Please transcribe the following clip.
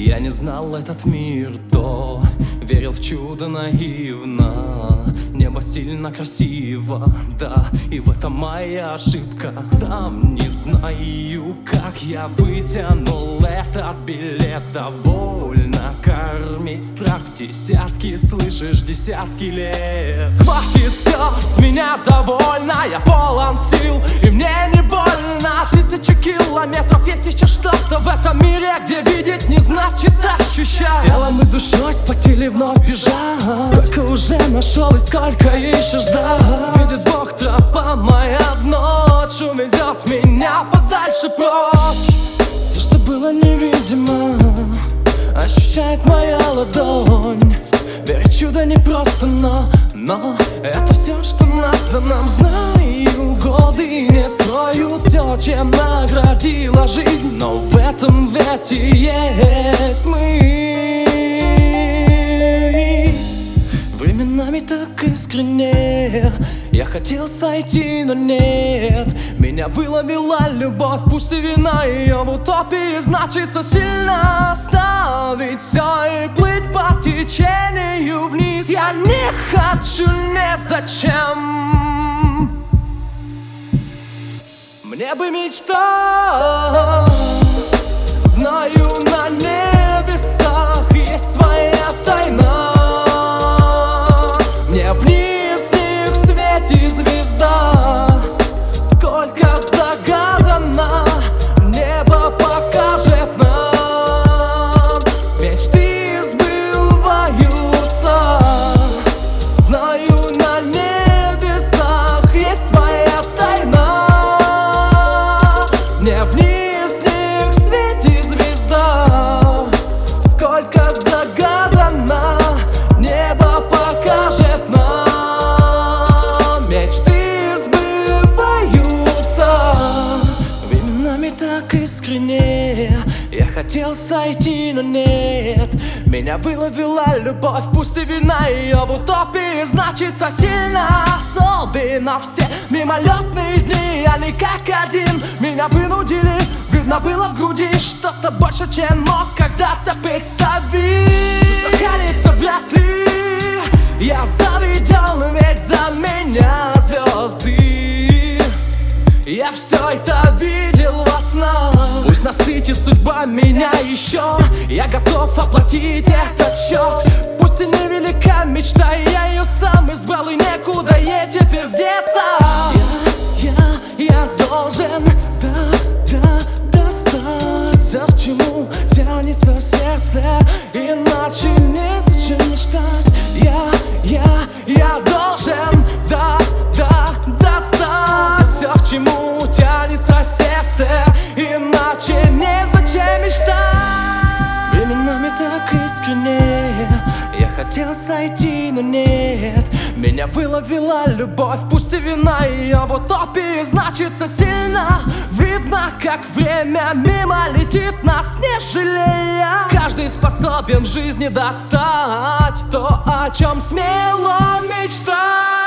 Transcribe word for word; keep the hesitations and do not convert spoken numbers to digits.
Я не знал этот мир, то верил в чудо наивно. Небо сильно красиво, да, и в этом моя ошибка. Сам не знаю, как я вытянул этот билет. Довольно кормить страх десятки, слышишь, десятки лет. Хватит, все, с меня довольно, я полон сил, и мне не больно. Тысячи километров, есть еще что-то в этом мире, где видеть не значит ощущать. Телом и душой спотели вновь бежать. Сколько уже нашел и сколько еще ждать. Видит Бог, тропа моя в ночь уведет меня подальше прочь. Все, что было невидимо, ощущает моя ладонь. Верить в чудо непросто, но, но это все, что надо нам. Знаю, годы не скроют все, чем наградила жизнь, но в этом вете есть мы. Временами так искренне я хотел сойти, но нет. Меня выловила любовь, пусть и вина ее в утопии значится сильно оставить все и плыть по течению вниз. Я не хочу ни зачем. Мне бы мечтать, знаю, на небесах есть своя тайна. Мне вниз них светит звезда. Сколько загадано, небо покажет нам. Мечты сбываются. Знаю, на небесах есть своя тайна. Мне вниз них светит звезда. Сколько загадано, небо покажет нам. Мечты сбываются. Временами так искренне я хотел сойти, но нет. Меня выловила любовь, пусть и вина ее в утопии значится сильно. Особенно все мимолетные дни, они как один меня вынудили. Видно было в груди что-то больше, чем мог когда-то представить. Стаканится вряд ли, я заведен, ведь за меня звезды. Я все это видел во снах. Пусть насытит судьба меня еще, я готов оплатить этот счет. Пусть и невелика мечта, я ее сам избрал, и некуда ей теперь деться. Я, я, я должен, да, да, достать. А к чему тянется сердце, иначе незачем мечтать. Я, я, я должен, да, да, достать. А к чему тянется сердце, иначе незачем мечтать. Временами так искренне я хотел сойти, но нет. Меня выловила любовь, пусть и вина ее в утопии значится сильно. Видно, как время мимо летит, нас не жалея. Каждый способен в жизни достать то, о чем смело мечтать.